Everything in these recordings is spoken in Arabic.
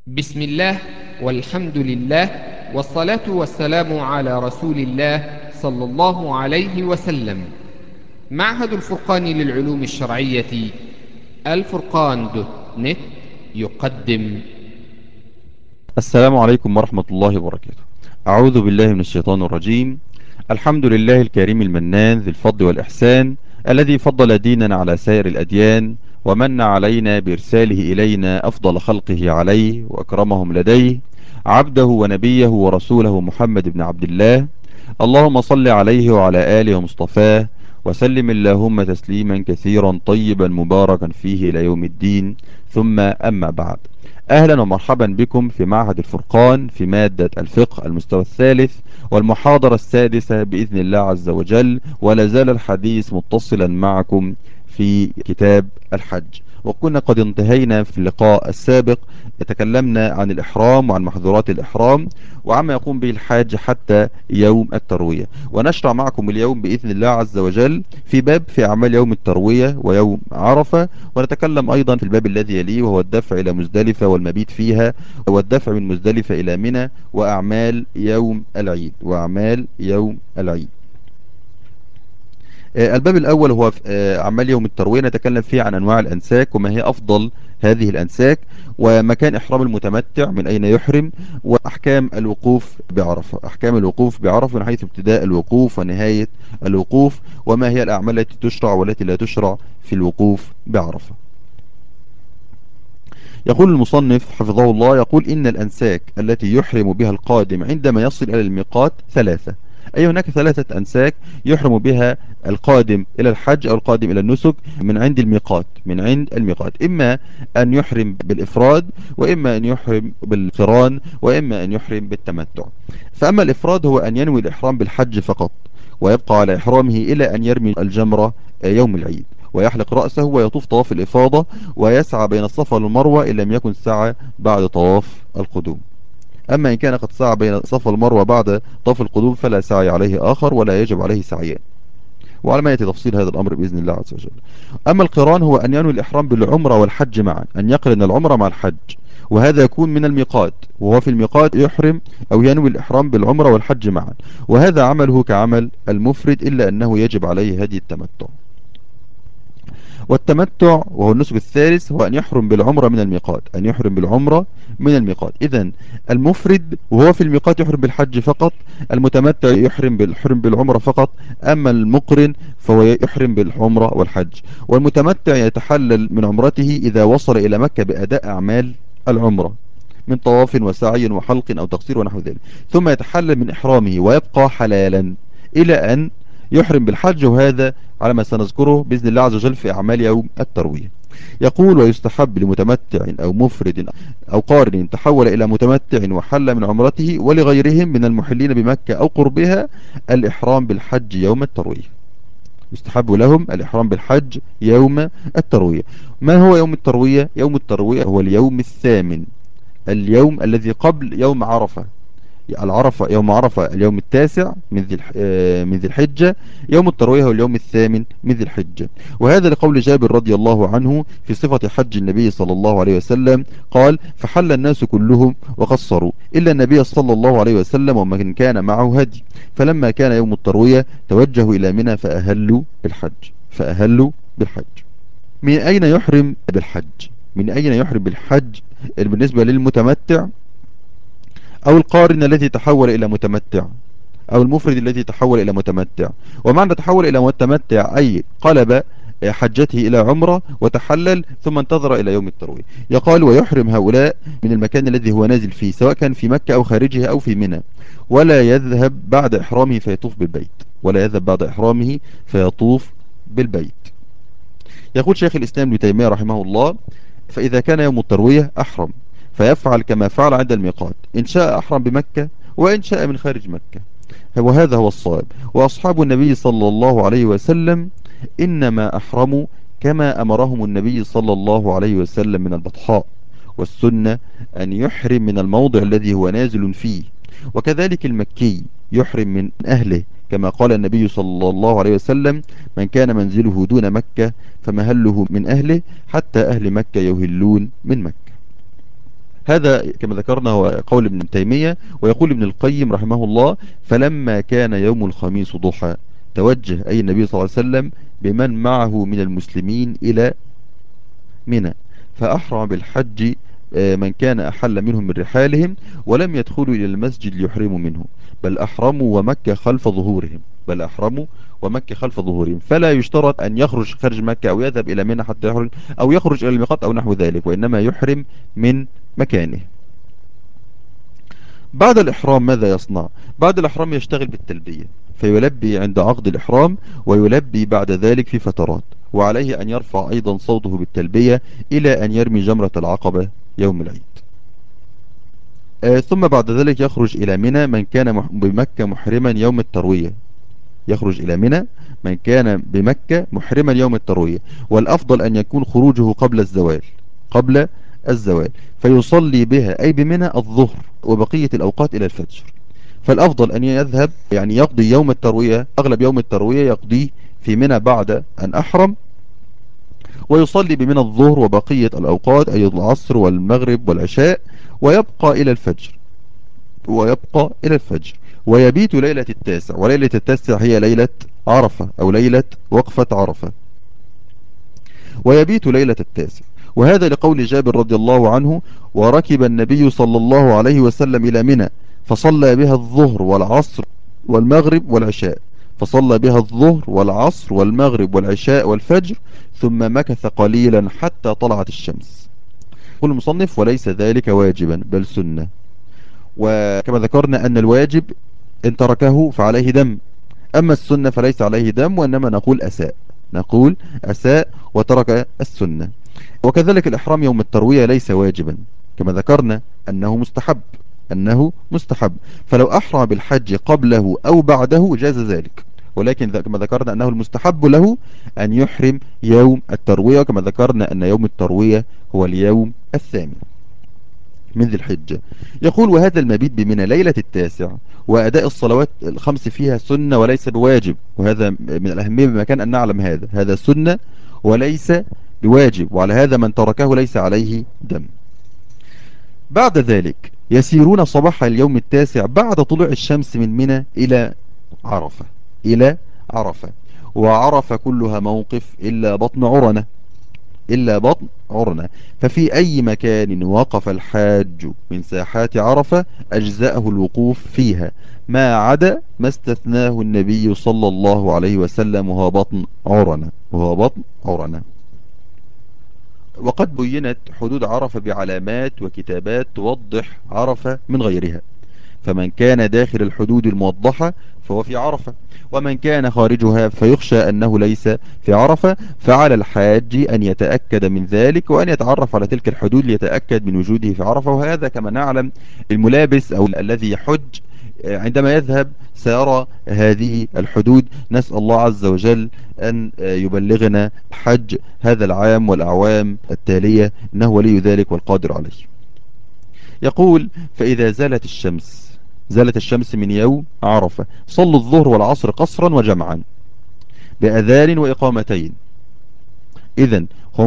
بسم الله والحمد لله والصلاة والسلام على رسول الله صلى الله عليه وسلم. معهد الفرقان للعلوم الشرعية الفرقان دوت نت يقدم. السلام عليكم ورحمة الله وبركاته. أعوذ بالله من الشيطان الرجيم. الحمد لله الكريم المنان ذي الفضل والإحسان، الذي فضل ديننا على سائر الأديان، ومن علينا بإرساله إلينا أفضل خلقه عليه وأكرمهم لديه، عبده ونبيه ورسوله محمد بن عبد الله. اللهم صل عليه وعلى آله ومصطفاه، وسلم اللهم تسليما كثيرا طيبا مباركا فيه إلى يوم الدين. ثم أما بعد، أهلا ومرحبا بكم في معهد الفرقان في مادة الفقه المستوى الثالث والمحاضرة السادسة بإذن الله عز وجل، ولا زال الحديث متصلا معكم في كتاب الحج. وكنا قد انتهينا في اللقاء السابق، تكلمنا عن الإحرام وعن محظورات الإحرام وعما يقوم به الحاج حتى يوم التروية. ونشرع معكم اليوم بإذن الله عز وجل في باب في أعمال يوم التروية ويوم عرفة، ونتكلم أيضا في الباب الذي يليه وهو الدفع إلى مزدلفة والمبيت فيها، والدفع من مزدلفة إلى منى، وأعمال يوم العيد وأعمال يوم العيد. الباب الأول هو أعمال يوم التروية، نتكلم فيه عن أنواع الأنساك وما هي أفضل هذه الأنساك، ومكان إحرام المتمتع من أين يحرم، وأحكام الوقوف بعرفة، أحكام الوقوف بعرفة من حيث ابتداء الوقوف ونهاية الوقوف، وما هي الأعمال التي تشرع والتي لا تشرع في الوقوف بعرفة. يقول المصنف حفظه الله، يقول إن الأنساك التي يحرم بها القادم عندما يصل إلى الميقات ثلاثة. أي هناك ثلاثة أنساك يحرم بها القادم إلى الحج أو القادم إلى النسك من عند الميقات، من عند الميقات، إما أن يحرم بالإفراد، وإما أن يحرم بالقران، وإما أن يحرم بالتمتع. فأما الإفراد هو أن ينوي الإحرام بالحج فقط، ويبقى على إحرامه إلى أن يرمي الجمرة يوم العيد، ويحلق رأسه ويطوف طواف الإفاضة، ويسعى بين الصفا والمروة إن لم يكن سعى بعد طواف القدوم. أما إن كان قد سعى بين الصفا والمروة بعد طواف القدوم فلا سعي عليه آخر ولا يجب عليه سعيان، وعلى ما يأتي تفصيل هذا الأمر بإذن الله عز وجل. أما القران هو أن ينوي الإحرام بالعمرة والحج معا، أن يقرن العمرة مع الحج، وهذا يكون من الميقات، وهو في الميقات يحرم أو ينوي الإحرام بالعمرة والحج معا، وهذا عمله كعمل المفرد إلا أنه يجب عليه هدي التمتع. والتمتع وهو النسك الثالث هو أن يحرم بالعمرة من الميقات، أن يحرم بالعمرة من الميقات. إذن المفرد وهو في الميقات يحرم بالحج فقط، المتمتع يحرم بالعمرة فقط، أما المقرن فهو يحرم بالعمرة والحج. والمتمتع يتحلل من عمرته إذا وصل إلى مكة بأداء أعمال العمرة من طواف وسعي وحلق أو تقصير ونحو ذلك، ثم يتحلل من إحرامه ويبقى حلالا إلى أن يحرم بالحج، وهذا على ما سنذكره بإذن الله عز وجل في أعمال يوم التروية. يقول: ويستحب لمتمتع أو مفرد أو قارن تحول إلى متمتع وحل من عمرته ولغيرهم من المحلين بمكة أو قربها الإحرام بالحج يوم التروية. يستحب لهم الإحرام بالحج يوم التروية. ما هو يوم التروية؟ يوم التروية هو اليوم الثامن، اليوم الذي قبل يوم عرفة. العرفة يوم عرفة اليوم التاسع من ذي الحجة، يوم التروية هو اليوم الثامن من ذي الحجة. وهذا لقول جابر رضي الله عنه في صفة حج النبي صلى الله عليه وسلم، قال: فحل الناس كلهم وقصروا إلا النبي صلى الله عليه وسلم ومن كان معه هدي، فلما كان يوم التروية توجهوا إلى منى فأهلوا بالحج، فأهلوا بالحج. من أين يحرم بالحج؟ من أين يحرم بالحج بالنسبة للمتمتع أو القارن الذي تحول إلى متمتع أو المفرد الذي تحول إلى متمتع؟ ومعنى تحول إلى متمتع أي قلب حجته إلى عمرة وتحلل ثم انتظر إلى يوم التروية. يقال: ويحرم هؤلاء من المكان الذي هو نازل فيه سواء كان في مكة أو خارجها أو في منى، ولا يذهب بعد إحرامه فيطوف بالبيت، ولا يذهب بعد إحرامه فيطوف بالبيت. يقول شيخ الإسلام ابن تيمية رحمه الله: فإذا كان يوم التروية أحرم فيفعل كما فعل عند الميقات، إن شاء أحرم بمكة وإن شاء من خارج مكة، وهذا هو الصواب. وأصحاب النبي صلى الله عليه وسلم إنما أحرموا كما أمرهم النبي صلى الله عليه وسلم من البطحاء، والسنة أن يحرم من الموضع الذي هو نازل فيه، وكذلك المكي يحرم من أهله كما قال النبي صلى الله عليه وسلم: من كان منزله دون مكة فمهله من أهله حتى أهل مكة يهلون من مكة. هذا كما ذكرنا هو قول ابن تيمية. ويقول ابن القيم رحمه الله: فلما كان يوم الخميس ضحى توجه أي النبي صلى الله عليه وسلم بمن معه من المسلمين إلى منى، فأحرم بالحج من كان أحل منهم من رحالهم، ولم يدخلوا إلى المسجد ليحرموا منه، بل أحرموا ومكة خلف ظهورهم، بل أحرموا ومكة خلف ظهورهم. فلا يشترط أن يخرج خارج مكة أو يذهب إلى منى حتى يحرم، أو يخرج إلى الميقات أو نحو ذلك، وإنما يحرم من مكانه. بعد الإحرام ماذا يصنع؟ بعد الإحرام يشتغل بالتلبية، فيلبي عند عقد الإحرام، ويلبي بعد ذلك في فترات، وعليه أن يرفع أيضا صوته بالتلبية إلى أن يرمي جمرة العقبة يوم العيد. ثم بعد ذلك يخرج إلى منى من كان بمكة محرما يوم التروية. يخرج إلى منى من كان بمكة محرما يوم التروية، والأفضل أن يكون خروجه قبل الزوال، قبل الزوال، فيصلي بها أي بمنى الظهر وبقية الأوقات إلى الفجر. فالأفضل أن يذهب يعني يقضي يوم التروية، أغلب يوم التروية يقضيه في منى بعد أن أحرم، ويصلي بمنى الظهر وبقية الأوقات أي العصر والمغرب والعشاء، ويبقى إلى الفجر، ويبقى إلى الفجر، ويبيت ليلة التاسع. وليلة التاسع هي ليلة عرفة أو ليلة وقفة عرفة، ويبيت ليلة التاسع. وهذا لقول جابر رضي الله عنه: وركب النبي صلى الله عليه وسلم إلى منى فصلى بها الظهر والعصر والمغرب والعشاء، فصلى بها الظهر والعصر والمغرب والعشاء والفجر، ثم مكث قليلا حتى طلعت الشمس. يقول المصنف: وليس ذلك واجبا بل سنة. وكما ذكرنا أن الواجب إن تركه فعليه دم، أما السنة فليس عليه دم، وإنما نقول أساء، نقول أساء وترك السنة. وكذلك الإحرام يوم التروية ليس واجبا، كما ذكرنا أنه مستحب، أنه مستحب، فلو أحرم بالحج قبله أو بعده جاز ذلك، ولكن كما ذكرنا أنه المستحب له أن يحرم يوم التروية، وكما ذكرنا أن يوم التروية هو اليوم الثامن من ذي الحجة. يقول: وهذا المبيت بمنى ليلة التاسع وأداء الصلوات الخمس فيها سنة وليس بواجب، وهذا من الأهمية بمكان أن نعلم هذا سنة وليس بواجب، وعلى هذا من تركه ليس عليه دم. بعد ذلك يسيرون صباح اليوم التاسع بعد طلوع الشمس من منى إلى عرفة، إلى عرفة. وعرفة كلها موقف إلا بطن عرنة، إلا بطن عرنة. ففي أي مكان وقف الحاج من ساحات عرفة أجزأه الوقوف فيها، ما عدا ما استثناه النبي صلى الله عليه وسلم وهو بطن عرنة، وهو بطن عرنة. وقد بينت حدود عرفة بعلامات وكتابات توضح عرفة من غيرها، فمن كان داخل الحدود الموضحة فهو في عرفة، ومن كان خارجها فيخشى أنه ليس في عرفة، فعلى الحاج أن يتأكد من ذلك وأن يتعرف على تلك الحدود ليتأكد من وجوده في عرفة. وهذا كما نعلم الملابس أو الذي يحج عندما يذهب سيرى هذه الحدود. نسأل الله عز وجل أن يبلغنا حج هذا العام والأعوام التالية، إنه ولي ذلك والقادر عليه. يقول: فإذا زالت الشمس، زالت الشمس من يوم عرفة، صلوا الظهر والعصر قصرا وجمعا بأذان وإقامتين. إذن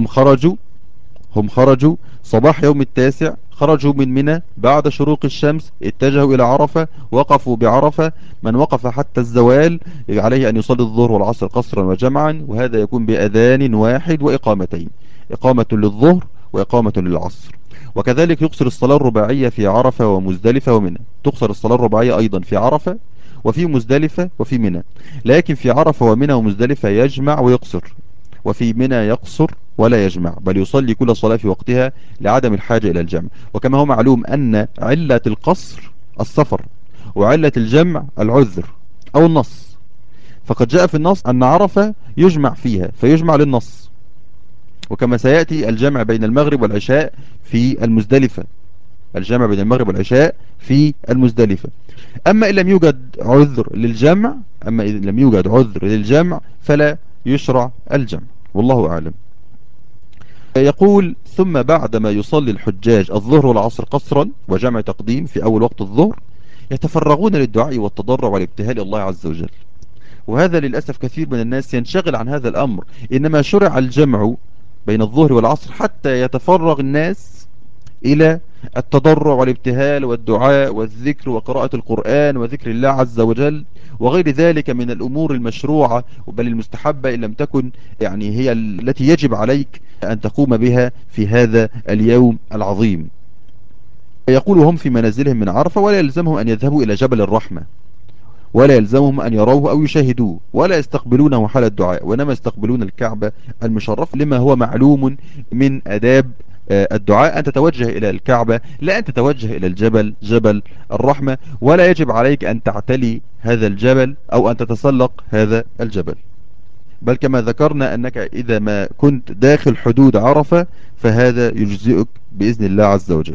هم خرجوا صباح يوم التاسع، خرجوا من منى بعد شروق الشمس، اتجهوا إلى عرفة، وقفوا بعرفة. من وقف حتى الزوال عليه أن يصلي الظهر والعصر قصرا وجمعا، وهذا يكون بأذان واحد وإقامتين، إقامة للظهر وإقامة للعصر. وكذلك يقصر الصلاة الرباعية في عرفة ومزدلفة ومنى، تقصر الصلاة الرباعية أيضا في عرفة وفي مزدلفة وفي منى، لكن في عرفة ومنى ومزدلفة يجمع ويقصر، وفي منى يقصر ولا يجمع، بل يصلي كل صلاة في وقتها لعدم الحاجة إلى الجمع. وكما هو معلوم أن علة القصر السفر، وعلة الجمع العذر أو النص، فقد جاء في النص أن عرفة يجمع فيها فيجمع للنص، وكما سيأتي الجمع بين المغرب والعشاء في المزدلفة، الجمع بين المغرب والعشاء في المزدلفة. أما إن لم يوجد عذر للجمع، أما إذا لم يوجد عذر للجمع فلا يشرع الجمع، والله أعلم. يقول: ثم بعدما يصلي الحجاج الظهر والعصر قصرا وجمع تقديم في أول وقت الظهر، يتفرغون للدعاء والتضرع والابتهال الله عز وجل. وهذا للأسف كثير من الناس ينشغل عن هذا الأمر، إنما شرع الجمع بين الظهر والعصر حتى يتفرغ الناس إلى التضرع والابتهال والدعاء والذكر وقراءة القرآن وذكر الله عز وجل وغير ذلك من الأمور المشروعة بل المستحبة إن لم تكن يعني هي التي يجب عليك أن تقوم بها في هذا اليوم العظيم. يقول هم في منازلهم من عرفة ولا يلزمهم أن يذهبوا إلى جبل الرحمة ولا يلزمهم أن يروه أو يشاهدوه ولا يستقبلونه حال الدعاء وإنما يستقبلون الكعبة المشرف لما هو معلوم من أداب الدعاء أن تتوجه إلى الكعبة لا أن تتوجه إلى الجبل جبل الرحمة ولا يجب عليك أن تعتلي هذا الجبل أو أن تتسلق هذا الجبل بل كما ذكرنا أنك إذا ما كنت داخل حدود عرفة فهذا يجزئك بإذن الله عز وجل.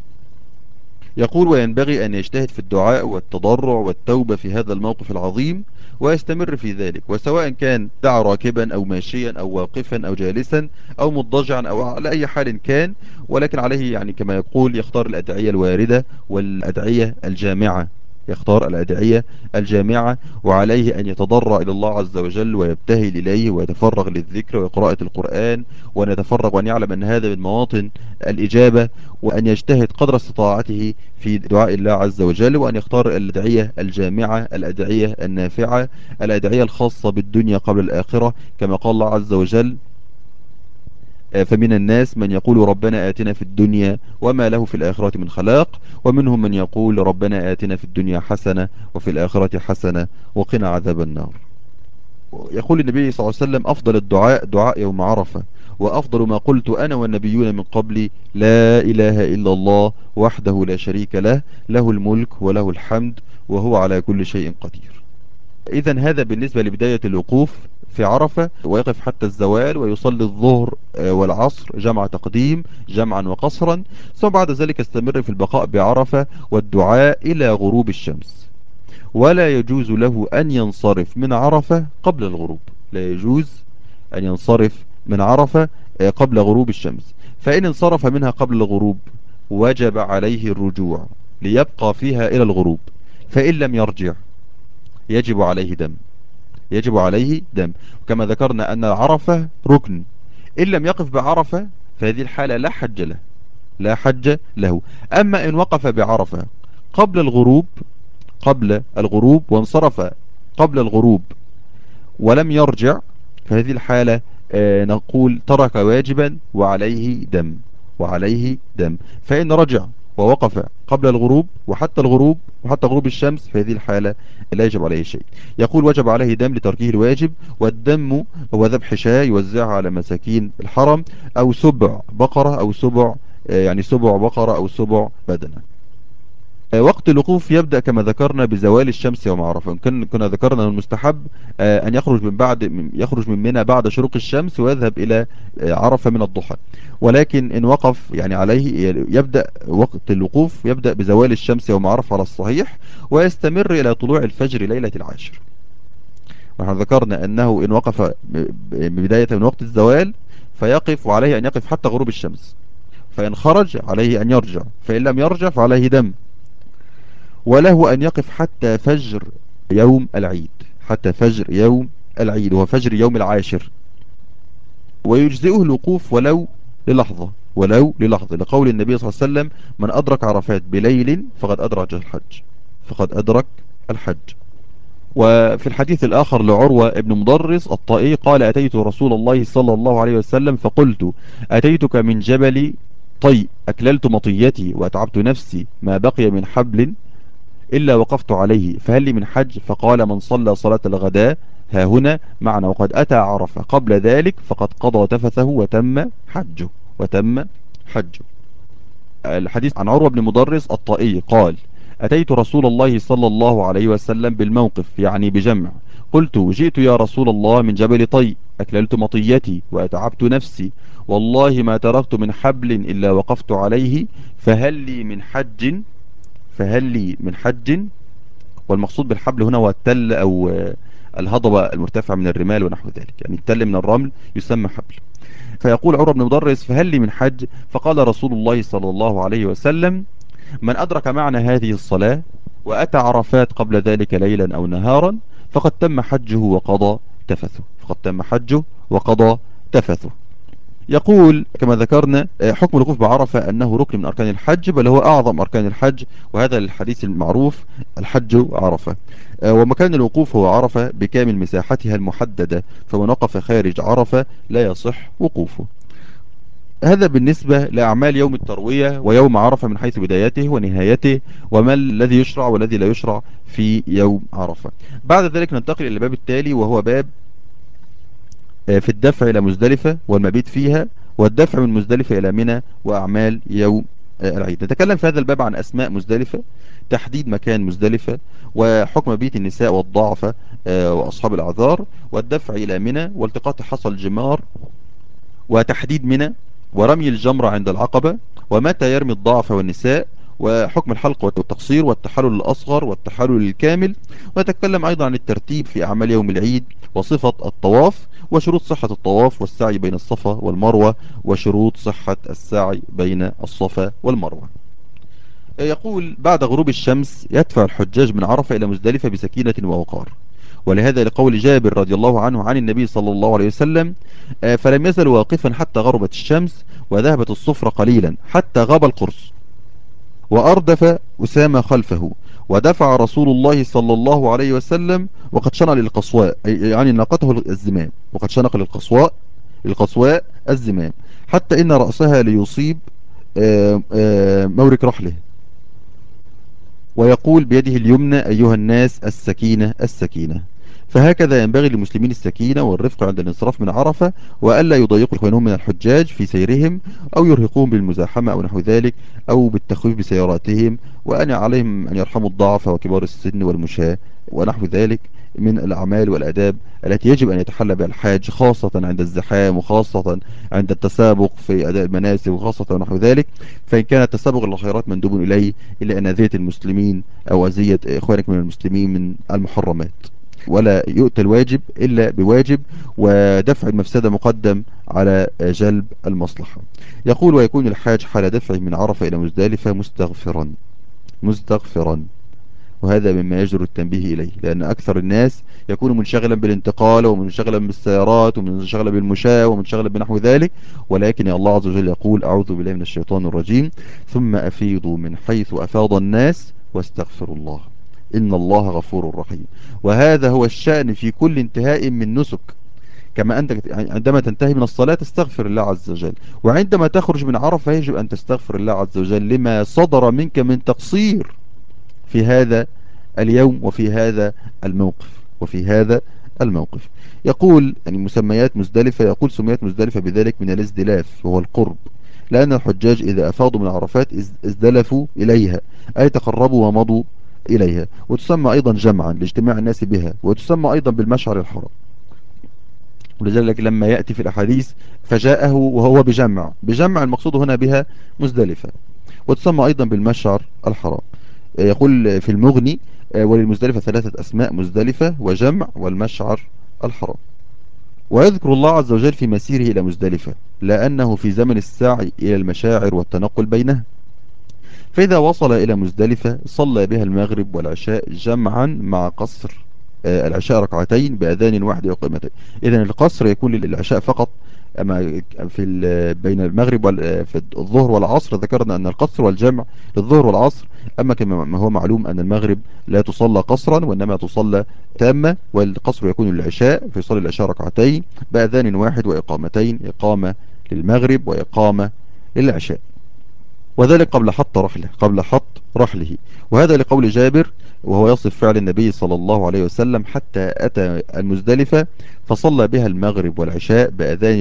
يقول وينبغي أن يجتهد في الدعاء والتضرع والتوبة في هذا الموقف العظيم ويستمر في ذلك وسواء كان دعا راكبا أو ماشيا أو واقفا أو جالسا أو مضطجعا أو على أي حال كان ولكن عليه يعني كما يقول يختار الأدعية الواردة والأدعية الجامعة يختار الأدعية الجامعة وعليه أن يتضرع إلى الله عز وجل ويبتهل إليه ويتفرغ للذكر وقراءة القرآن وأن يتفرغ وأن يعلم أن هذا من مواطن الإجابة وأن يجتهد قدر استطاعته في دعاء الله عز وجل وأن يختار الأدعية الجامعة الأدعية النافعة الأدعية الخاصة بالدنيا قبل الآخرة كما قال الله عز وجل فمن الناس من يقول ربنا آتنا في الدنيا وما له في الآخرة من خلاق ومنهم من يقول ربنا آتنا في الدنيا حسنة وفي الآخرة حسنة وقنا عذاب النار. يقول النبي صلى الله عليه وسلم أفضل الدعاء دعاء يوم عرفة وأفضل ما قلت أنا والنبيون من قبلي لا إله إلا الله وحده لا شريك له له الملك وله الحمد وهو على كل شيء قدير. إذا هذا بالنسبة لبداية الوقوف في عرفة ويقف حتى الزوال ويصلي الظهر والعصر جمع تقديم جمعا وقصرا ثم بعد ذلك يستمر في البقاء بعرفة والدعاء إلى غروب الشمس ولا يجوز له أن ينصرف من عرفة قبل الغروب لا يجوز أن ينصرف من عرفة قبل غروب الشمس فإن انصرف منها قبل الغروب وجب عليه الرجوع ليبقى فيها إلى الغروب فإن لم يرجع يجب عليه دم يجب عليه دم كما ذكرنا أن عرفة ركن إن لم يقف بعرفة فهذه الحالة لا حج له لا حج له. أما إن وقف بعرفة قبل الغروب قبل الغروب وانصرف قبل الغروب ولم يرجع فهذه الحالة نقول ترك واجبا وعليه دم وعليه دم فإن رجع ووقف قبل الغروب وحتى الغروب وحتى غروب الشمس في هذه الحالة لا يجب عليه شيء. يقول وجب عليه دم لتركه الواجب والدم هو ذبح شاة يوزعها على مساكين الحرم أو سبع بقرة أو سبع يعني سبع بقرة أو سبع بدنة. وقت الوقوف يبدأ كما ذكرنا بزوال الشمس يوم عرفة كنا ذكرنا المستحب أن يخرج يخرج من منى بعد شروق الشمس ويذهب إلى عرفة من الضحى ولكن إن وقف يعني عليه يبدأ وقت الوقوف يبدأ بزوال الشمس يوم عرفة على الصحيح ويستمر إلى طلوع الفجر ليلة العاشر. ونحن ذكرنا أنه إن وقف بداية من وقت الزوال فيقف وعليه أن يقف حتى غروب الشمس فإن خرج عليه أن يرجع فإن لم يرجع فعليه دم وله أن يقف حتى فجر يوم العيد حتى فجر يوم العيد وهو فجر يوم العاشر ويجزئه الوقوف ولو للحظة ولو للحظة لقول النبي صلى الله عليه وسلم من أدرك عرفات بليل فقد أدرك الحج فقد أدرك الحج. وفي الحديث الآخر لعروة ابن مضرس الطائي قال أتيت رسول الله صلى الله عليه وسلم فقلت أتيتك من جبل طي أكللت مطيتي وأتعبت نفسي ما بقي من حبل إلا وقفت عليه فهل لي من حج فقال من صلى صلاة الغداء ها هنا معنا وقد أتى عرفة قبل ذلك فقد قضى تفثه وتم حجه وتم حجه. الحديث عن عروة بن مدرس الطائي قال أتيت رسول الله صلى الله عليه وسلم بالموقف يعني بجمع قلت جئت يا رسول الله من جبل طي أكللت مطيتي وأتعبت نفسي والله ما تركت من حبل إلا وقفت عليه فهل لي من حج فهل لي من حج والمقصود بالحبل هنا هو التل أو الهضبة المرتفعة من الرمال ونحو ذلك يعني التل من الرمل يسمى حبل. فيقول عمر بن مدرس فهل لي من حج فقال رسول الله صلى الله عليه وسلم من أدرك معنى هذه الصلاة وأتى عرفات قبل ذلك ليلا أو نهارا فقد تم حجه وقضى تفثه فقد تم حجه وقضى تفثه. يقول كما ذكرنا حكم الوقوف بعرفة أنه ركن من أركان الحج، بل هو أعظم أركان الحج، وهذا الحديث المعروف: الحج عرفة. ومكان الوقوف هو عرفة بكامل مساحتها المحددة، فمن وقف خارج عرفة لا يصح وقوفه. هذا بالنسبة لأعمال يوم التروية ويوم عرفة من حيث بدايته ونهايته، وما الذي يشرع والذي لا يشرع في يوم عرفة. بعد ذلك ننتقل إلى الباب التالي، وهو باب في الدفع إلى مزدلفة والمبيت فيها، والدفع من مزدلفة إلى منى، وأعمال يوم العيد. نتكلم في هذا الباب عن أسماء مزدلفة، تحديد مكان مزدلفة، وحكم مبيت النساء والضعفة وأصحاب الأعذار، والدفع إلى منى، والتقاط حصى الجمار، وتحديد منى، ورمي الجمرة عند العقبة، ومتى يرمي الضعف والنساء، وحكم الحلق والتقصير، والتحلل الأصغر والتحلل الكامل. ونتكلم أيضا عن الترتيب في أعمال يوم العيد، وصفة الطواف، وشروط صحة الطواف، والسعي بين الصفا والمروة، وشروط صحة السعي بين الصفا والمروة. يقول: بعد غروب الشمس يدفع الحجاج من عرفة إلى مزدلفة بسكينة ووقار، ولهذا لقول جابر رضي الله عنه عن النبي صلى الله عليه وسلم: فلم يزل واقفا حتى غربت الشمس، وذهبت الصفرة قليلا حتى غاب القرص، وأردف أسامة خلفه، ودفع رسول الله صلى الله عليه وسلم وقد شنق للقصواء، يعني ناقته الزمام، وقد شنق القصواء الزمام، حتى إن رأسها ليصيب مورك رحله، ويقول بيده اليمنى: أيها الناس السكينة السكينة. فهكذا ينبغي للمسلمين السكينة والرفق عند الانصراف من عرفة، وألا يضيقوا إخوانهم من الحجاج في سيرهم، أو يرهقوهم بالمزاحمة أو نحو ذلك، أو بالتخويف بسياراتهم، وأن عليهم أن يرحموا الضعف وكبار السن والمشاة ونحو ذلك من الأعمال والأداب التي يجب أن يتحلى بها الحاج، خاصة عند الزحام، وخاصة عند التسابق في أداء المناسك، وخاصة ونحو ذلك. فإن كان التسابق الخيرات مندوب إليه، إلا أن أذية المسلمين أو أذية إخوانك من المسلمين من المحرمات، ولا يؤتى الواجب إلا بواجب، ودفع المفسدة مقدم على جلب المصلحة. يقول: ويكون الحاج حال دفعه من عرفة إلى مزدلفة مستغفرا مستغفرا. وهذا مما يجدر التنبيه إليه، لأن أكثر الناس يكون منشغلا بالانتقال، ومنشغلا بالسيارات، ومنشغلا بالمشاة، ومنشغلا بنحو ذلك. ولكن الله عز وجل يقول: أعوذ بالله من الشيطان الرجيم: ثم أفيضوا من حيث أفاض الناس واستغفروا الله إن الله غفور رحيم. وهذا هو الشأن في كل انتهاء من نسك. كما أنت عندما تنتهي من الصلاة تستغفر الله عز وجل، وعندما تخرج من عرفة يجب أن تستغفر الله عز وجل لما صدر منك من تقصير في هذا اليوم، وفي هذا الموقف. يقول يعني مسميات مزدلفة، يقول: سميت مزدلفة بذلك من الازدلاف، وهو القرب، لأن الحجاج إذا أفاضوا من عرفات ازدلفوا إليها، أي تقربوا ومضوا إليها. وتسمى أيضا جمعا لاجتماع الناس بها، وتسمى أيضا بالمشعر الحرام. ولذلك لما يأتي في الأحاديث فجاءه وهو بجمع المقصود هنا بها مزدلفة. وتسمى أيضا بالمشعر الحرام. يقول في المغني: وللمزدلفة ثلاثة أسماء: مزدلفة، وجمع، والمشعر الحرام. ويذكر الله عز وجل في مسيره إلى مزدلفة لأنه في زمن السعي إلى المشاعر والتنقل بينها، فإذا وصل إلى مزدلفة صلى بها المغرب والعشاء جمعا مع قصر العشاء ركعتين بأذان واحد وإقامتين. إذن القصر يكون للعشاء فقط. أما في بين المغرب في الظهر والعصر ذكرنا أن القصر والجمع للظهر والعصر. أما كما ما هو معلوم أن المغرب لا تصلى قصرا، وإنما تصلى تامة، والقصر يكون للعشاء، فيصلي العشاء ركعتين بأذان واحد وإقامتين: إقامة للمغرب وإقامة للعشاء، وذلك قبل حط رحله. وهذا لقول جابر، وهو يصف فعل النبي صلى الله عليه وسلم: حتى أتى المزدلفة فصلى بها المغرب والعشاء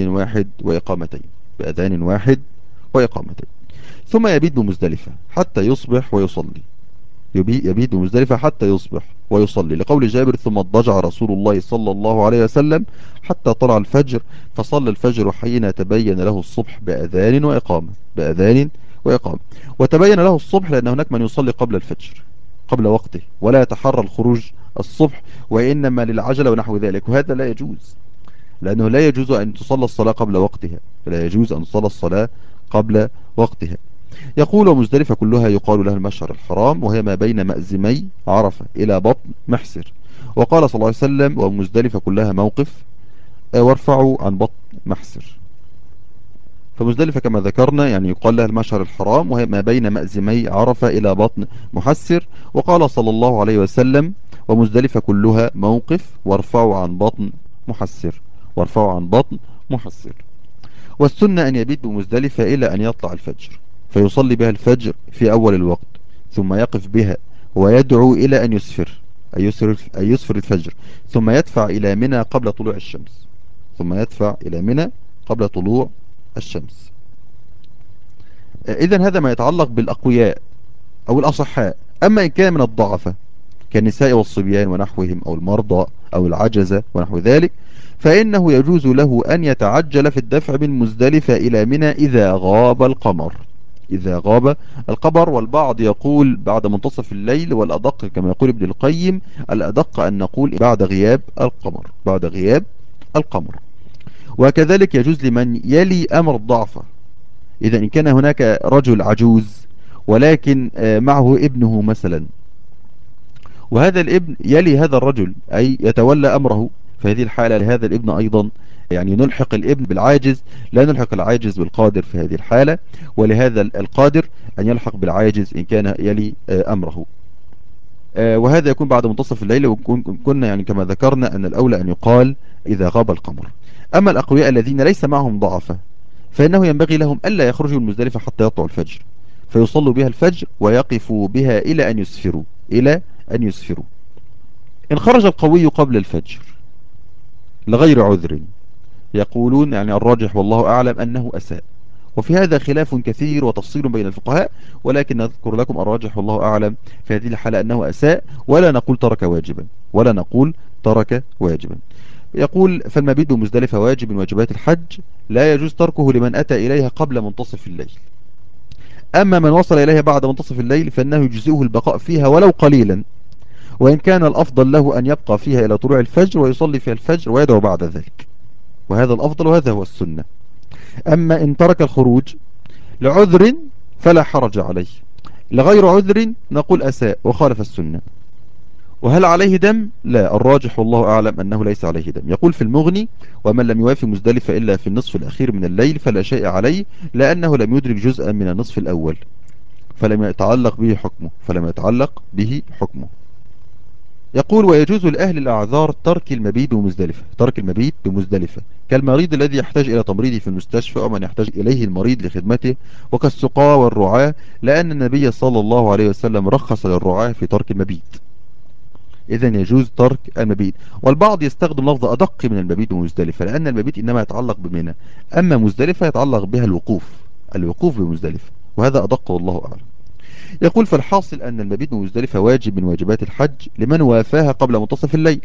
بأذان واحد وإقامتين، ثم يبيت بمزدلفة حتى يصبح ويصلي. يبيت بمزدلفة حتى يصبح ويصلي، لقول جابر: ثم اضطجع رسول الله صلى الله عليه وسلم حتى طلع الفجر، فصلى الفجر حين تبين له الصبح بأذان وإقامة. وتبين له الصبح لأن هناك من يصلي قبل الفجر قبل وقته، ولا يتحرى الخروج الصبح، وإنما للعجلة ونحو ذلك، وهذا لا يجوز، لأنه لا يجوز أن تصلى الصلاة قبل وقتها، فلا يجوز أن تصلى الصلاة قبل وقتها. يقول: ومزدلفة كلها يقال لها المشعر الحرام، وهي ما بين مأزمي عرفة إلى بطن محسر. وقال صلى الله عليه وسلم: ومزدلفة كلها موقف، وارفعوا عن بطن محسر. فمزدلفة كما ذكرنا يعني يقال لها المشعر الحرام، وهي ما بين مأزمي عرفة إلى بطن محسر. وقال صلى الله عليه وسلم: ومزدلفة كلها موقف، وارفعوا عن بطن محسر، وارفعوا عن بطن محسر. والسنة أن يبيت بمزدلفة إلى أن يطلع الفجر، فيصلي بها الفجر في أول الوقت، ثم يقف بها ويدعو إلى أن يسفر، أي يسفر الفجر، ثم يدفع إلى منى قبل طلوع الشمس، ثم يدفع إلى منى قبل طلوع الشمس. إذن هذا ما يتعلق بالأقوياء أو الأصحاء. أما إن كان من الضعفة كالنساء والصبيان ونحوهم، أو المرضى أو العجزة ونحو ذلك، فإنه يجوز له أن يتعجل في الدفع من مزدلفة إلى منى إذا غاب القمر، إذا غاب القمر. والبعض يقول بعد منتصف الليل، والأدق كما يقول ابن القيم الأدق أن نقول بعد غياب القمر، بعد غياب القمر. وكذلك يجوز لمن يلي أمر الضعفة، إذا إن كان هناك رجل عجوز ولكن معه ابنه مثلا، وهذا الابن يلي هذا الرجل أي يتولى أمره، في هذه الحالة لهذا الابن أيضا يعني نلحق الابن بالعاجز، لا نلحق العاجز بالقادر في هذه الحالة، ولهذا القادر أن يلحق بالعاجز إن كان يلي أمره. وهذا يكون بعد منتصف الليل، وكنا يعني كما ذكرنا أن الأولى أن يقال إذا غاب القمر. أما الأقوياء الذين ليس معهم ضعفة، فإنه ينبغي لهم ألا يخرجوا من مزدلفة حتى يطلع الفجر، فيصلوا بها الفجر ويقفوا بها إلى أن يسفروا، إلى أن يسفروا. إن خرج القوي قبل الفجر لغير عذر، يقولون يعني الراجح والله أعلم أنه أساء، وفي هذا خلاف كثير وتفصيل بين الفقهاء، ولكن نذكر لكم الراجح والله أعلم في هذه الحالة أنه أساء، ولا نقول ترك واجبا، ولا نقول ترك واجبا. يقول: فالمبيت بمزدلفة واجب من واجبات الحج، لا يجوز تركه لمن أتى إليها قبل منتصف الليل. أما من وصل إليها بعد منتصف الليل فإنه يجزئه البقاء فيها ولو قليلا، وإن كان الأفضل له أن يبقى فيها إلى طلوع الفجر ويصلي فيها الفجر ويدعو بعد ذلك، وهذا الأفضل وهذا هو السنة. أما إن ترك الخروج لعذر فلا حرج عليه، لغير عذر نقول أساء وخالف السنة. وهل عليه دم؟ لا، الراجح والله أعلم أنه ليس عليه دم. يقول في المغني: ومن لم يوافي مزدلفة إلا في النصف الأخير من الليل فلا شيء عليه، لأنه لم يدرك جزءا من النصف الأول، فلم يتعلق به حكمه، فلم يتعلق به حكمه. يقول: ويجوز لأهل الأعذار ترك المبيت بمزدلفة، ترك المبيت بمزدلفة، كالمريض الذي يحتاج إلى تمريضه في المستشفى، ومن يحتاج إليه المريض لخدمته، وكالسقاة والرعاة، لأن النبي صلى الله عليه وسلم رخص للرعاة في ترك المبيت. إذا يجوز ترك المبيت. والبعض يستخدم لفظ أدق من المبيت بمزدلفة، لأن المبيت إنما يتعلق بمنى، أما مزدلفة يتعلق بها الوقوف، الوقوف بمزدلفة، وهذا أدق والله أعلم. يقول: فالحاصل أن المبيت بمزدلفة واجب من واجبات الحج لمن وافاها قبل منتصف الليل،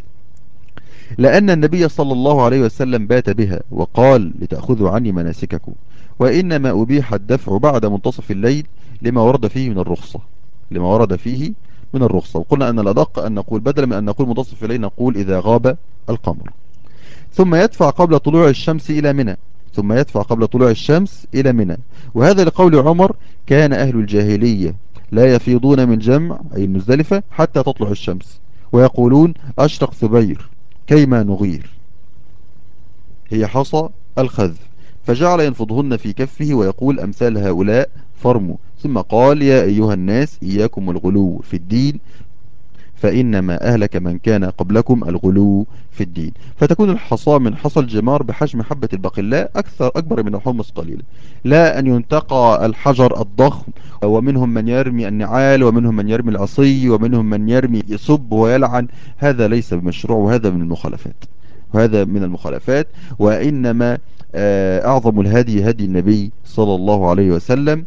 لأن النبي صلى الله عليه وسلم بات بها وقال: لتأخذوا عني مناسككم. وإنما أبيح الدفع بعد منتصف الليل لما ورد فيه من الرخصة، لما ورد فيه من الرخصة. وقلنا أن الأدق أن نقول بدلا من أن نقول منتصف الليل نقول إذا غاب القمر. ثم يدفع قبل طلوع الشمس إلى منى، ثم يدفع قبل طلوع الشمس إلى منى. وهذا لقول عمر: كان أهل الجاهلية لا يفيضون من جمع أي المزدلفة حتى تطلع الشمس، ويقولون: أشرق ثبير كيما نغير، هي حصى الخذ، فجعل ينفضهن في كفه ويقول: أمثال هؤلاء فرموا. ثم قال: يا أيها الناس إياكم الغلو في الدين، فإنما أهلك من كان قبلكم الغلو في الدين. فتكون الحصى من حصى الجمار بحجم حبة البقلاء، أكبر من الحمص قليلا، لا أن ينتقى الحجر الضخم. ومنهم من يرمي النعال، ومنهم من يرمي العصي، ومنهم من يرمي يسب ويلعن، هذا ليس بمشروع، وهذا من المخالفات، وهذا من المخالفات. وإنما أعظم الهدي هدي النبي صلى الله عليه وسلم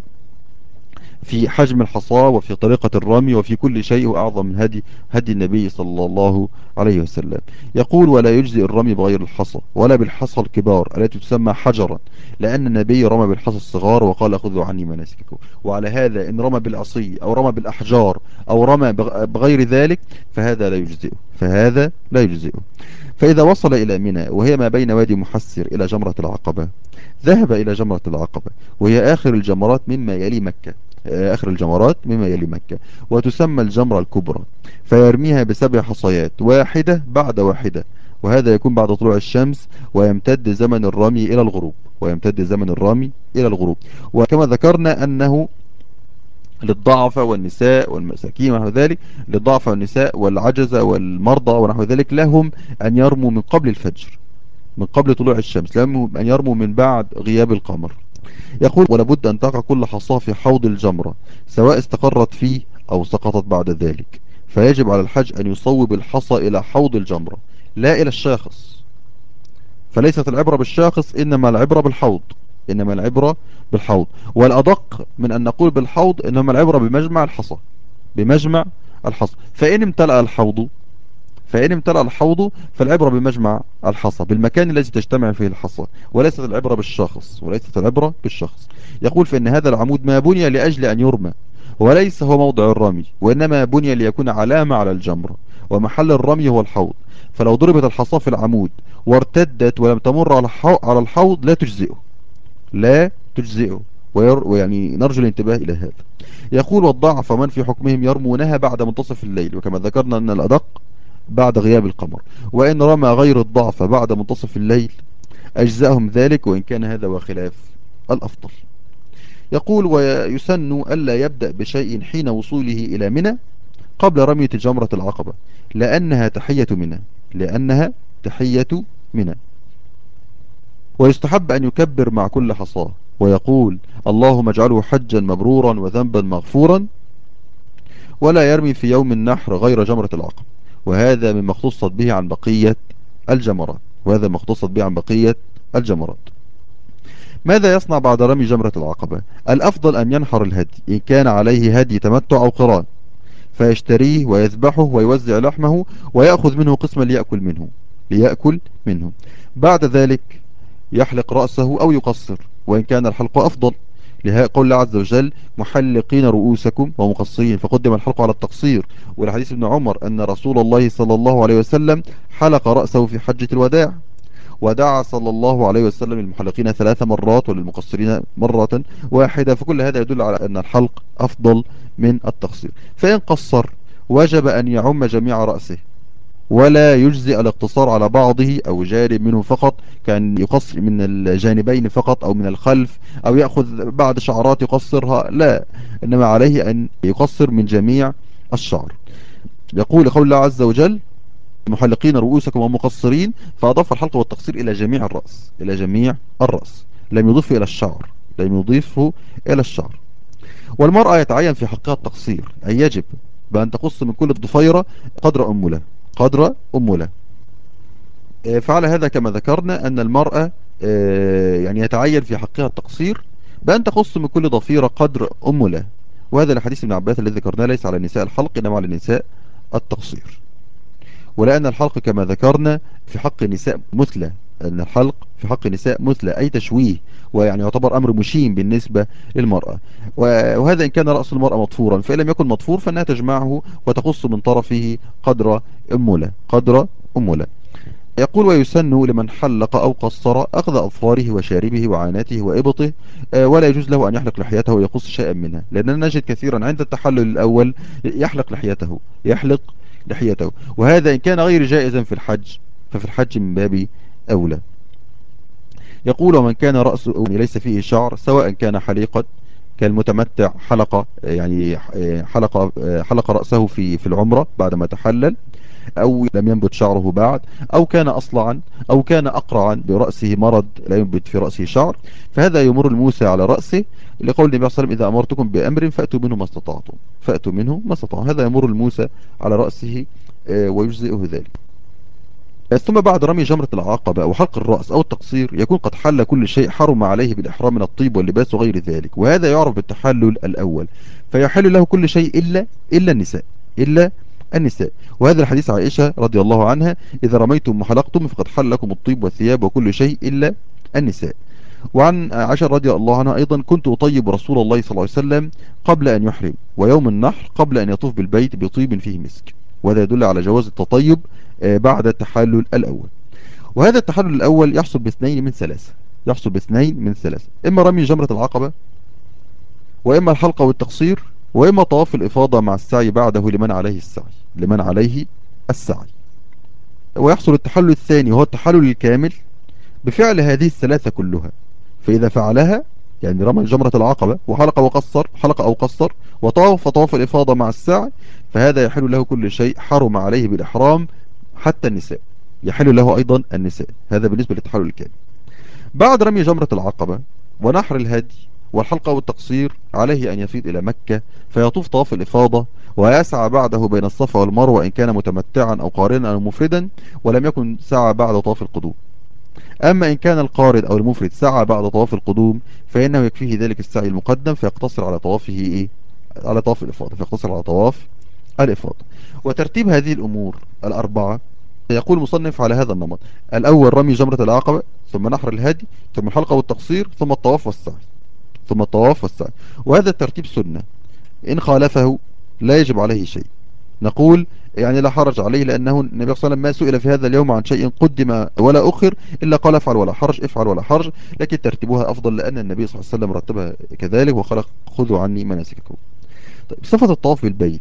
في حجم الحصى وفي طريقة الرمي وفي كل شيء، وأعظم من هدي النبي صلى الله عليه وسلم. يقول: ولا يجزي الرمي بغير الحصى ولا بالحصى الكبار التي تسمى حجرا، لأن النبي رمى بالحصى الصغار وقال: خذوا عني مناسككم. وعلى هذا إن رمى بالعصي أو رمى بالأحجار أو رمى بغير ذلك فهذا لا يجزئه، فهذا لا يجزئه. فإذا وصل إلى منى وهي ما بين وادي محسر إلى جمرة العقبة، ذهب إلى جمرة العقبة، وهي آخر الجمرات مما يلي مكة، آخر الجمرات مما يلي مكة، وتسمى الجمرة الكبرى، فيرميها بسبع حصيات واحدة بعد واحدة، وهذا يكون بعد طلوع الشمس، ويمتد زمن الرمي إلى الغروب. ويمتد زمن الرمي إلى الغروب. وكما ذكرنا أنه للضعف والنساء والمساكين ونحو ذلك، للضعف والنساء والعجزة والمرضى ونحو ذلك لهم أن يرموا من قبل الفجر، من قبل طلوع الشمس، لهم أن يرموا من بعد غياب القمر. يقول ولابد أن تقع كل حصاة في حوض الجمرة، سواء استقرت فيه أو سقطت بعد ذلك. فيجب على الحج أن يصوب الحصى إلى حوض الجمرة لا إلى الشاخص. فليست العبرة بالشاخص، إنما العبرة بالحوض، إنما العبرة بالحوض. والأدق من أن نقول بالحوض إنما العبرة بمجمع الحصى، بمجمع الحصى. فإن امتلأ الحوض فالعبرة بمجمع الحصى، بالمكان الذي تجتمع فيه الحصى، وليست العبرة بالشخص، وليست العبرة بالشخص. يقول فإن هذا العمود ما بني لأجل أن يرمى، وليس هو موضع الرمي، وإنما بني ليكون علامة على الجمرة، ومحل الرمي هو الحوض. فلو ضربت الحصى في العمود وارتدت ولم تمر على الحوض لا تجزئه، لا تجزئه. ويعني نرجو الانتباه إلى هذا. يقول والضعف من في حكمهم يرمونها بعد منتصف الليل، وكما ذكرنا أن الأدق بعد غياب القمر. وإن رمى غير الضعف بعد منتصف الليل أجزأهم ذلك، وإن كان هذا وخلاف الأفضل. يقول ويسن ألا يبدأ بشيء حين وصوله إلى منى قبل رمية جمرة العقبة، لأنها تحية منى، لأنها تحية منى. ويستحب أن يكبر مع كل حصاة ويقول اللهم اجعله حجا مبرورا وذنبا مغفورا، ولا يرمي في يوم النحر غير جمرة العقبة. وهذا مما اختصت به عن بقية الجمرات، وهذا ما اختصت به عن بقية الجمرات. ماذا يصنع بعد رمي جمرة العقبة؟ الأفضل أن ينحر الهدي إن كان عليه هدي تمتع أو قران، فيشتريه ويذبحه ويوزع لحمه ويأخذ منه قسما ليأكل منه. بعد ذلك يحلق رأسه أو يقصر، وإن كان الحلق أفضل، قول الله عز وجل محلقين رؤوسكم ومقصرين، فقدم الحلق على التقصير. ولحديث ابن عمر أن رسول الله صلى الله عليه وسلم حلق رأسه في حجة الوداع، ودعا صلى الله عليه وسلم للمحلقين 3 مرات وللمقصرين مرة واحدة. فكل هذا يدل على أن الحلق أفضل من التقصير. فإن قصر وجب أن يعم جميع رأسه، ولا يجزي الاقتصار على بعضه أو جانب منه فقط، كان يقصر من الجانبين فقط أو من الخلف، أو يأخذ بعض شعرات يقصرها، لا، إنما عليه أن يقصر من جميع الشعر. يقول قول الله عز وجل محلقين رؤوسكم ومقصرين، فأضاف الحلق والتقصير إلى جميع الرأس، إلى جميع الرأس، لم يضيفه إلى الشعر، لم يضيفه إلى الشعر. والمرأة يتعين في حقها التقصير، أي يجب بأن تقص من كل الضفيرة قدر أنملة، قدر أنملة. فعلى هذا كما ذكرنا أن المرأة يعني يتعين في حقها التقصير بأن تقص من كل ضفيرة قدر أنملة. وهذا الحديث ابن عباس الذي ذكرناه ليس على النساء الحلق، إنما على النساء التقصير. ولأن الحلق كما ذكرنا في حق النساء مثلى، أن الحلق في حق النساء مثلى أي تشويه، ويعني يعتبر أمر مشين بالنسبة للمرأة. وهذا إن كان رأس المرأة مطفورا، فإن لم يكن مطفور فإنها تجمعه وتقص من طرفه قدر أمولة، قدر أمولة. يقول ويسن لمن حلق أو قصر أخذ أظفاره وشاربه وعاناته وإبطه، ولا يجوز له أن يحلق لحيته ويقص شيئا منها، لأننا نجد كثيرا عند التحلل الأول يحلق لحيته، يحلق لحيته. وهذا إن كان غير جائزا في الحج ففي الحج من باب أولى. يقول ومن كان رأسه يعني ليس فيه شعر، سواء كان حليقا كالمتمتع حلق يعني حلق رأسه في العمرة بعدما تحلل، أو لم ينبت شعره بعد، أو كان أصلعا، أو كان أقرعا برأسه مرض لا ينبت في رأسه شعر، فهذا يمر الموسى على رأسه، لقول النبي صلى الله عليه وسلم إذا أمرتكم بأمر فأتوا منه ما استطعتم، فأتوا منه ما استطعتم. هذا يمر الموسى على رأسه ويجزئه ذلك. ثم بعد رمي جمرة العقبة أو حلق الرأس أو التقصير يكون قد حل كل شيء حرم عليه بالإحرام من الطيب واللباس وغير ذلك، وهذا يعرف بالتحلل الأول. فيحل له كل شيء إلا النساء، إلا النساء. وهذا الحديث عائشة رضي الله عنها إذا رميتم وحلقتم فقد حل لكم الطيب والثياب وكل شيء إلا النساء. وعن عائشة رضي الله عنها أيضا كنت أطيب رسول الله صلى الله عليه وسلم قبل أن يحرم، ويوم النحر قبل أن يطوف بالبيت بطيب فيه مسك. وهذا يدل على جواز التطيب بعد التحلل الأول. وهذا التحلل الأول يحصل باثنين من ثلاثة، يحصل باثنين من ثلاثة: إما رمي جمرة العقبة، وإما الحلقة والتقصير، وإما طواف الإفاضة مع السعي بعده لمن عليه السعي، لمن عليه السعي. ويحصل التحلل الثاني وهو التحلل الكامل بفعل هذه الثلاثة كلها، فإذا فعلها يعني رمى جمرة العقبة وحلق وقصر، حلق أو قصر، وطاف طواف الإفاضة مع السعي، فهذا يحل له كل شيء حرم عليه بالإحرام حتى النساء، يحل له أيضا النساء. هذا بالنسبة للتحلل الكامل. بعد رمي جمرة العقبة ونحر الهدي والحلقة والتقصير عليه أن يفيض إلى مكة فيطوف طواف الإفاضة، ويسعى بعده بين الصفا والمروة إن كان متمتعا أو قارنا أو مفردا، ولم يكن سعى بعد طواف القدوم. أما إن كان القارن أو المفرد سعى بعد طواف القدوم فإنه يكفيه ذلك السعي المقدم، فيقتصر على طوافه إيه؟ على طواف الإفاضة، فيقتصر على طواف الإفاضة. وترتيب هذه الأمور الأربعة يقول المصنف على هذا النمط: الأول رمي جمرة العقبة، ثم نحر الهادي، ثم الحلقة والتقصير، ثم الطواف والسعي، ثم الطواف والسعي. وهذا الترتيب سنة، إن خالفه لا يجب عليه شيء. نقول يعني لا حرج عليه، لأنه النبي صلى الله عليه وسلم ما سئل في هذا اليوم عن شيء قدم ولا أخر إلا قال افعل ولا حرج، افعل ولا حرج، لكن ترتيبها أفضل لأن النبي صلى الله عليه وسلم رتبها كذلك وقال خذوا عني مناسككم. طيب صفة الطواف بالبيت.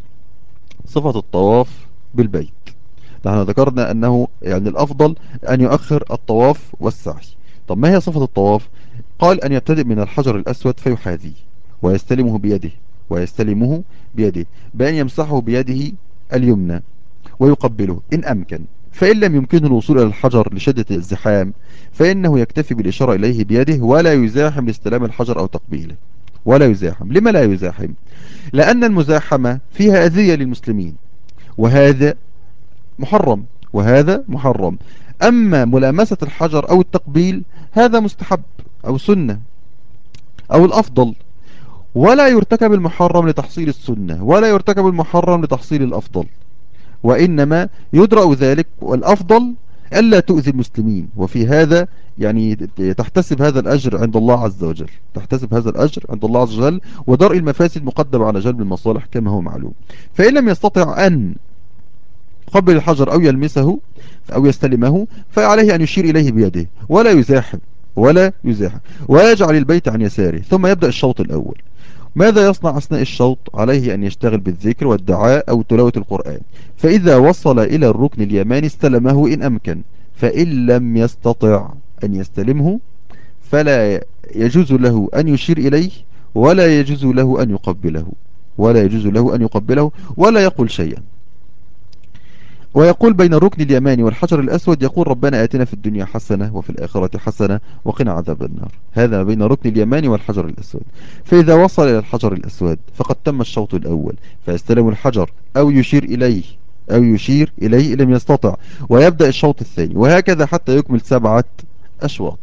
صفة الطواف بالبيت، نحن ذكرنا أنه يعني الأفضل أن يؤخر الطواف والسعي. طب ما هي صفة الطواف؟ قال أن يبتدئ من الحجر الأسود فيحاذيه ويستلمه بيده، ويستلمه بيده بأن يمسحه بيده اليمنى ويقبله إن أمكن. فإن لم يمكنه الوصول إلى الحجر لشدة الزحام فإنه يكتفي بالإشارة إليه بيده ولا يزاحم لاستلام الحجر أو تقبيله. ولا يزاحم. لما لا يزاحم؟ لأن المزاحمة فيها أذية للمسلمين، وهذا محرم، وهذا محرم. أما ملامسة الحجر أو التقبيل هذا مستحب أو سنة أو الأفضل، ولا يرتكب المحرم لتحصيل السنة، ولا يرتكب المحرم لتحصيل الأفضل، وإنما يدرأ ذلك، والأفضل ألا تؤذي المسلمين. وفي هذا يعني تحتسب هذا الأجر عند الله عز وجل، تحتسب هذا الأجر عند الله عز وجل، ودرء المفاسد مقدم على جلب المصالح كما هو معلوم. فإن لم يستطع أن يقبل الحجر أو يلمسه أو يستلمه فعليه أن يشير إليه بيده ولا يزاحم، ولا يزاحم، ويجعل البيت عن يساره ثم يبدأ الشوط الأول. ماذا يصنع أثناء الشوط؟ عليه أن يشتغل بالذكر والدعاء أو تلاوة القرآن، فإذا وصل إلى الركن اليماني استلمه إن أمكن، فإن لم يستطع أن يستلمه فلا يجوز له أن يشير إليه، ولا يجوز له أن يقبله، ولا يجوز له أن يقبله ولا يقول شيئا. ويقول بين الركن اليماني والحجر الأسود يقول ربنا آتنا في الدنيا حسنة وفي الآخرة حسنة وقنا عذاب النار. هذا بين الركن اليماني والحجر الأسود. فإذا وصل إلى الحجر الأسود فقد تم الشوط الأول، فيستلم الحجر أو يشير إليه، أو يشير إليه إن لم يستطع، ويبدأ الشوط الثاني، وهكذا حتى يكمل 7 أشواط.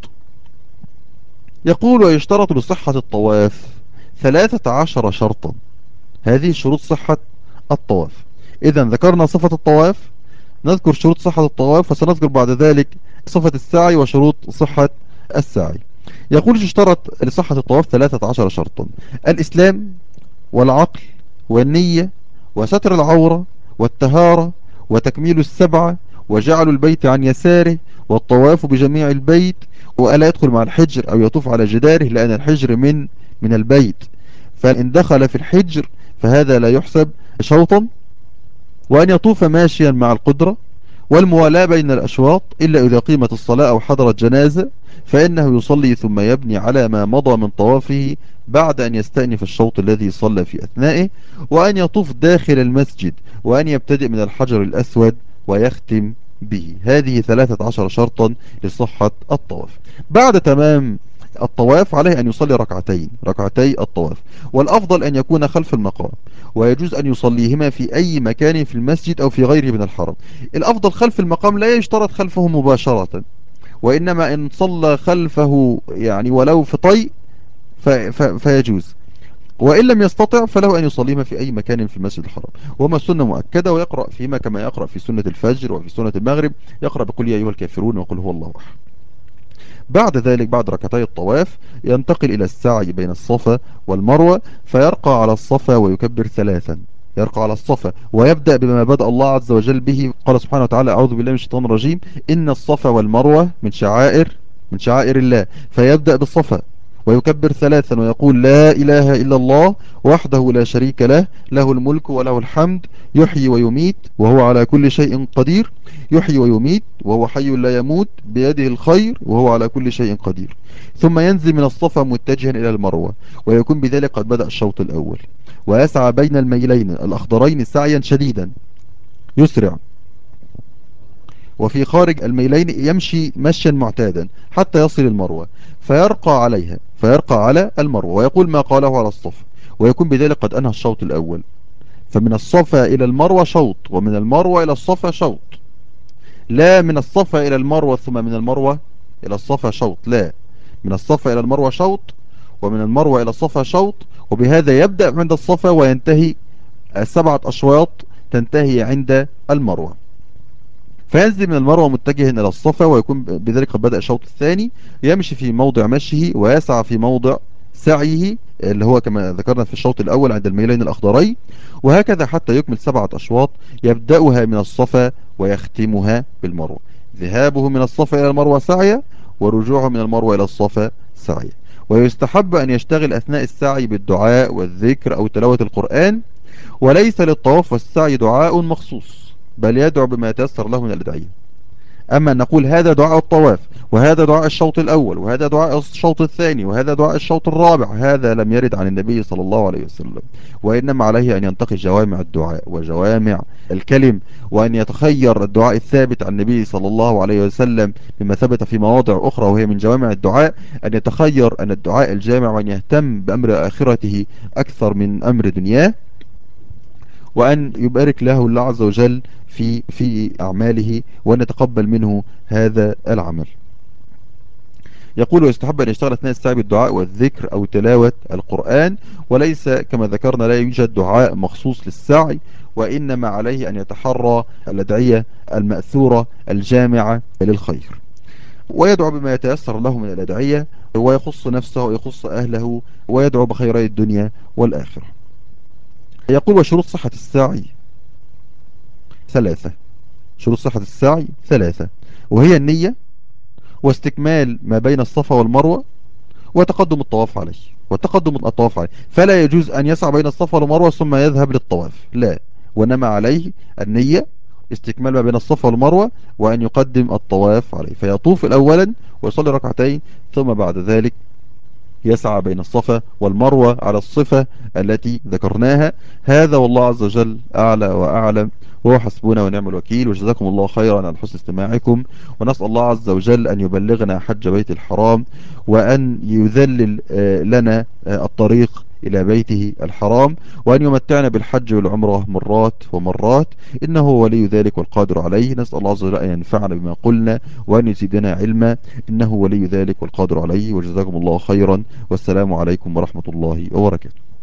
يقول ويشترط لصحة الطواف 13 شرطا. هذه شروط صحة الطواف. إذا ذكرنا صفة الطواف، نذكر شروط صحة الطواف، وسنذكر بعد ذلك صفة السعي وشروط صحة السعي. يقول يشترط لصحة الطواف 13 شرطا: الإسلام، والعقل، والنية، وستر العورة، والطهارة، وتكميل السبعة، وجعل البيت عن يساره، والطواف بجميع البيت، وألا يدخل مع الحجر أو يطوف على جداره لأن الحجر من البيت، فإن دخل في الحجر فهذا لا يحسب شوطا، وأن يطوف ماشيا مع القدرة، والموالاة بين الأشواط إلا إذا قيمت الصلاة أو حضرت جنازة فإنه يصلي ثم يبني على ما مضى من طوافه بعد أن يستأنف الشوط الذي صلى في أثنائه، وأن يطوف داخل المسجد، وأن يبتدئ من الحجر الأسود ويختم به. هذه 13 شرطا لصحة الطواف. بعد تمام الطواف عليه أن يصلي ركعتين، ركعتي الطواف، والأفضل أن يكون خلف المقام، ويجوز أن يصليهما في أي مكان في المسجد أو في غيره من الحرم. الأفضل خلف المقام، لا يشترط خلفه مباشرة، وإنما إن صلى خلفه يعني ولو في طي فيجوز، وإن لم يستطع فله أن يصليهما في أي مكان في المسجد الحرام، وهما سنة مؤكدة، ويقرأ فيما كما يقرأ في سنة الفجر وفي سنة المغرب، يقرأ بقول يا أيها الكافرون وقل هو الله أحد. بعد ذلك بعد ركعتي الطواف ينتقل إلى السعي بين الصفا والمروة، فيرقى على الصفا ويكبر 3، يرقى على الصفا ويبدأ بما بدأ الله عز وجل به. قال سبحانه وتعالى أعوذ بالله من الشيطان الرجيم إن الصفا والمروة من شعائر الله، فيبدأ بالصفا ويكبر ثلاثا ويقول لا إله إلا الله وحده لا شريك له، له الملك وله الحمد، يحيي ويميت وهو على كل شيء قدير. يحيي ويميت وهو حي لا يموت، بيده الخير وهو على كل شيء قدير. ثم ينزل من الصفا متجها إلى المروة، ويكون بذلك قد بدأ الشوط الأول، ويسعى بين الميلين الأخضرين سعيا شديدا، يسرع، وفي خارج الميلين يمشي مشيا معتادا حتى يصل المروة، فيرقى على المروة ويقول ما قاله على الصفا، ويكون بذلك قد أنهى الشوط الأول. فمن الصفا إلى المروة شوط، ومن المروة إلى الصفا شوط، لا من الصفا إلى المروة ثم من المروة إلى الصفا شوط، لا، من الصفا إلى المروة شوط، ومن المروة إلى الصفا شوط، وبهذا يبدأ عند الصفا وينتهي 7 أشواط تنتهي عند المروة. فينزل من المروة متجها إلى الصفا، ويكون بذلك قد بدأ الشوط الثاني، يمشي في موضع مشيه ويسعى في موضع سعيه اللي هو كما ذكرنا في الشوط الأول عند الميلين الأخضرين، وهكذا حتى يكمل 7 أشواط يبدأها من الصفا ويختمها بالمروة. ذهابه من الصفا إلى المروة سعيا، ورجوعه من المروة إلى الصفا سعيا. ويستحب أن يشتغل أثناء السعي بالدعاء والذكر أو تلاوة القرآن، وليس للطواف والسعي دعاء مخصوص، بل يدعو بما يتيسر له من الأدعية. أما أن نقول هذا دعاء الطواف، وهذا دعاء الشوط الأول، وهذا دعاء الشوط الثاني، وهذا دعاء الشوط الرابع، هذا لم يرد عن النبي صلى الله عليه وسلم. وإنما عليه أن ينتقي جوامع الدعاء وجوامع الكلم، وأن يتخير الدعاء الثابت عن النبي صلى الله عليه وسلم مما ثبت في مواضع أخرى وهي من جوامع الدعاء، أن يتخير أن الدعاء الجامع وأن يهتم بأمر آخرته أكثر من أمر دنياه، وأن يبارك له الله عز وجل في أعماله، وأن يتقبل منه هذا العمل. يقول ويستحب أن يشتغل أثناء السعي بالدعاء والذكر أو تلاوة القرآن، وليس كما ذكرنا لا يوجد دعاء مخصوص للسعي، وإنما عليه أن يتحرى الأدعية المأثورة الجامعة للخير، ويدعو بما يتيسر له من الأدعية، ويخص نفسه ويخص أهله، ويدعو بخيري الدنيا والآخرة. يقول وشروط صحة السعي 3. شروط صحة السعي 3، وهي النية، واستكمال ما بين الصفا والمروة، وتقدم الطواف عليه. فلا يجوز أن يسعى بين الصفا والمروة ثم يذهب للطواف، لا، وإنما عليه النية، استكمال ما بين الصفا والمروة، وأن يقدم الطواف عليه، فيطوف الأولا ويصلي ركعتين، ثم بعد ذلك يسعى بين الصفا والمروة على الصفة التي ذكرناها. هذا والله عز وجل أعلى وأعلم، وهو حسبنا ونعم الوكيل. وجزاكم الله خيرا على حسن استماعكم، ونسأل الله عز وجل أن يبلغنا حج بيت الحرام، وأن يذلل لنا الطريق إلى بيته الحرام، وأن يمتعنا بالحج والعمرة مرات ومرات، إنه ولي ذلك والقادر عليه. نسأل الله عز وجل أن ينفعنا بما قلنا وأن يزيدنا علما، إنه ولي ذلك والقادر عليه. وجزاكم الله خيرا، والسلام عليكم ورحمة الله وبركاته.